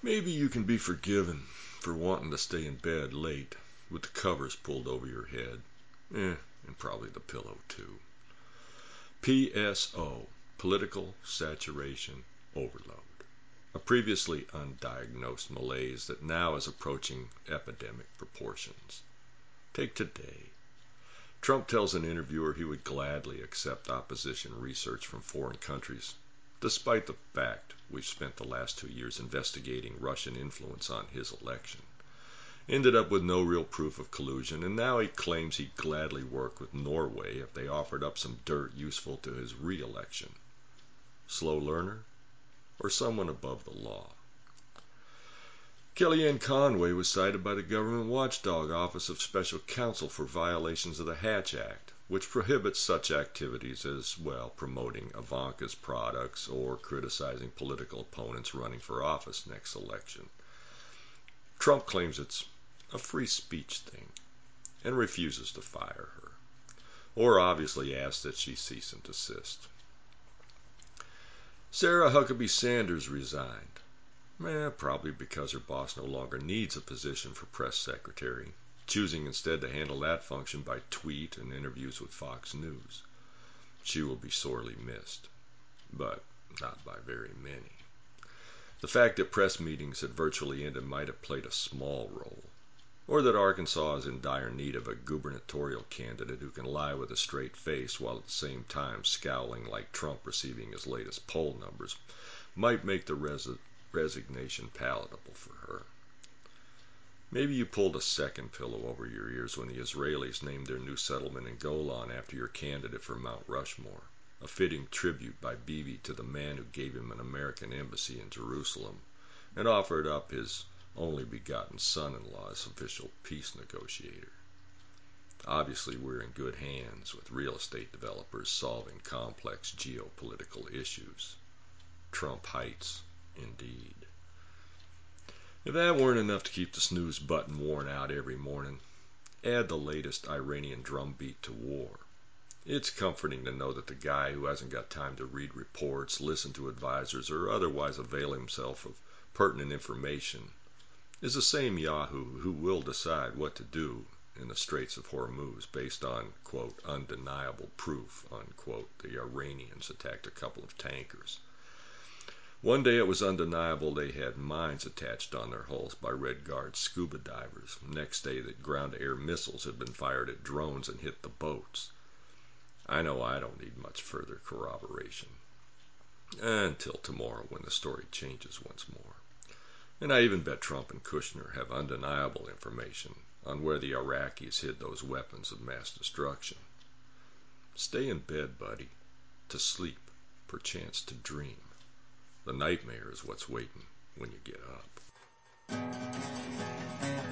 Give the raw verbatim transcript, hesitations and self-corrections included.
Maybe you can be forgiven for wanting to stay in bed late with the covers pulled over your head. Eh, and probably the pillow too. P S O, political saturation overload. A previously undiagnosed malaise that now is approaching epidemic proportions. Take today. Trump tells an interviewer he would gladly accept opposition research from foreign countries, despite the fact we've spent the last two years investigating Russian influence on his election. Ended up with no real proof of collusion, and now he claims he'd gladly work with Norway if they offered up some dirt useful to his re-election. Slow learner? Or someone above the law? Kellyanne Conway was cited by the Government Watchdog Office of Special Counsel for violations of the Hatch Act, which prohibits such activities as, well, promoting Ivanka's products or criticizing political opponents running for office next election. Trump claims it's a free speech thing and refuses to fire her, or obviously asks that she cease and desist. Sarah Huckabee Sanders resigned. Eh, probably because her boss no longer needs a position for press secretary, choosing instead to handle that function by tweet and interviews with Fox News. She will be sorely missed, but not by very many. The fact that press meetings had virtually ended might have played a small role, or that Arkansas is in dire need of a gubernatorial candidate who can lie with a straight face while at the same time scowling like Trump receiving his latest poll numbers, might make the res- resignation palatable for her. Maybe you pulled a second pillow over your ears when the Israelis named their new settlement in Golan after your candidate for Mount Rushmore, a fitting tribute by Bibi to the man who gave him an American embassy in Jerusalem and offered up his only begotten son-in-law as official peace negotiator. Obviously, we're in good hands with real estate developers solving complex geopolitical issues. Trump Heights, indeed. If that weren't enough to keep the snooze button worn out every morning, add the latest Iranian drumbeat to war. It's comforting to know that the guy who hasn't got time to read reports, listen to advisors, or otherwise avail himself of pertinent information is the same Yahoo who will decide what to do in the Straits of Hormuz based on, quote, undeniable proof, unquote, the Iranians attacked a couple of tankers. One day it was undeniable they had mines attached on their hulls by Red Guard scuba divers. Next day that ground-to-air missiles had been fired at drones and hit the boats. I know I don't need much further corroboration. Until tomorrow when the story changes once more. And I even bet Trump and Kushner have undeniable information on where the Iraqis hid those weapons of mass destruction. Stay in bed, buddy. To sleep, perchance to dream. The nightmare is what's waiting when you get up.